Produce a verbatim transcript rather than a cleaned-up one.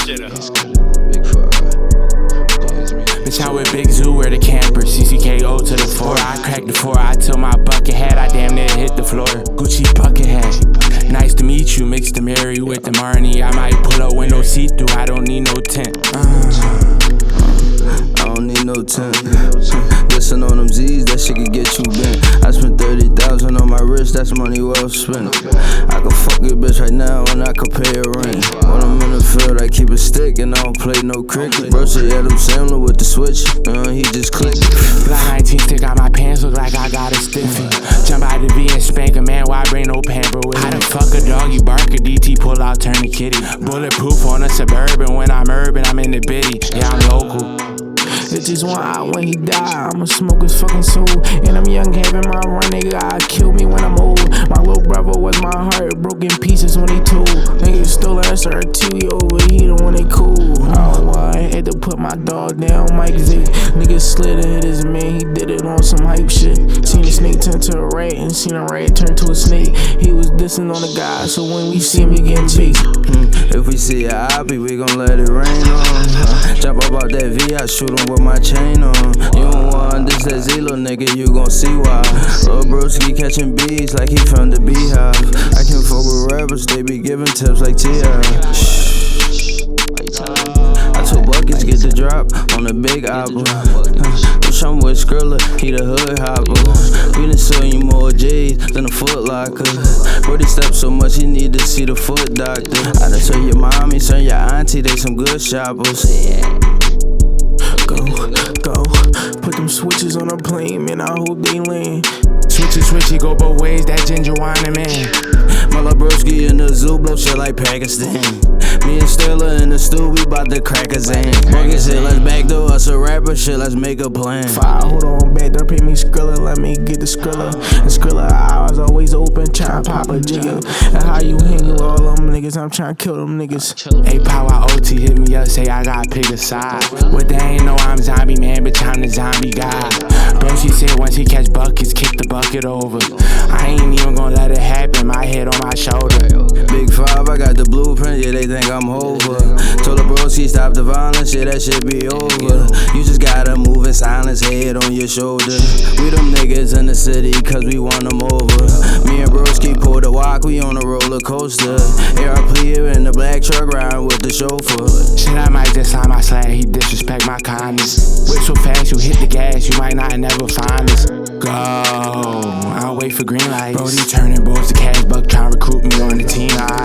shit up. Big five. Bitch, I'm with Big Zoo, where the camper. C C K O to the four. I cracked the four, I till my bucket hat. I damn near hit the floor. Gucci bucket hat. Nice to meet you, mixed the Mary with the Marnie. I might pull up window see-through, I don't need no tent. Uh. I don't need no tent. Listen on them Z's, that shit could get you bent. I spent thirty thousand on my wrist, that's money well spent. I can fuck your bitch right now and I can pay her rent. When I'm in the field, I keep a stick and I don't play no cricket. Bro said Adam Sandler with the switch, uh, he just clicked. Block nineteen stick on my pants, look like I got a stiffy. Jump out the V and spank a man, why bring no pamper with me? How the fuck a doggy bark a D T pull out, turn the kitty. Bulletproof on a Suburban, when I'm urban, I'm in the bitty. Yeah, I'm local. It's just one eye when he die, I'ma smoke his fucking soul. And I'm young, having my run, nigga, God kill me when I'm old. My little brother was my heart, broke in pieces when he told. Niggas stole S R two, he overheated when they cool. Oh, I had to put my dog down, Mike Vick. Niggas slid and hit his man, he did it on some hype shit. Seen a snake turn to a rat, and seen a rat turn to a snake. He was dissing on the guy, so when we see him, he getting big. Mm, if we see a hobby, we gon' let it rain on. Uh, jump up out that V, I shoot him with my chain on. You don't want this, that Zelo nigga, you gon' see why. Lil' broski catching bees like he from the beehive. I can fuck with rappers, they be giving tips like T I Shh. I told buckets get the drop on the big apple. Wish I'm with Skrilla, he the hood hopper. We done sold you more J's than a Foot Locker. Brody step so much he need to see the foot doctor. I done sold your mommy, son your auntie, they some good shoppers. Go, go, put them switches on a plane, man, I hope they land. Switchy, switchy, go both ways, that ginger wine, man. My lil' broski in the zoo, blow shit like Pakistan. Me and Stella in the stew, we bout to crack a zan. Bucket shit, let's backdoor us a rapper shit, let's make a plan. Five, hold on, back there, pay me Skrilla, let me get the Skrilla. And Skrilla, eyes always open, tryna pop a jigger. And how you hang with all them niggas, I'm tryna kill them niggas. Hey, Power O T hit me up, say I gotta pick a side. What they ain't know, I'm zombie man, bitch, I'm the zombie guy. Bro, she said once he catch buckets, kick the bucket over. I ain't even gonna let it happen, my head on my shoulder. Big five, I got the blueprint, yeah, they think I'm over. Told the broski stop the violence, yeah, that shit be over. You just gotta move in silence, head on your shoulder. We them niggas in the city, cause we want them over. Me and broski pull the walk, we on a roller coaster. A R P in the black truck, riding with the chauffeur. Shit, I might just sign my slag, he disrespect my kindness. Whip so fast, you hit the gas, you might not never find us. Go, I'll wait for green lights. Brody turning boys to cash buck, trying to recruit me on the team. I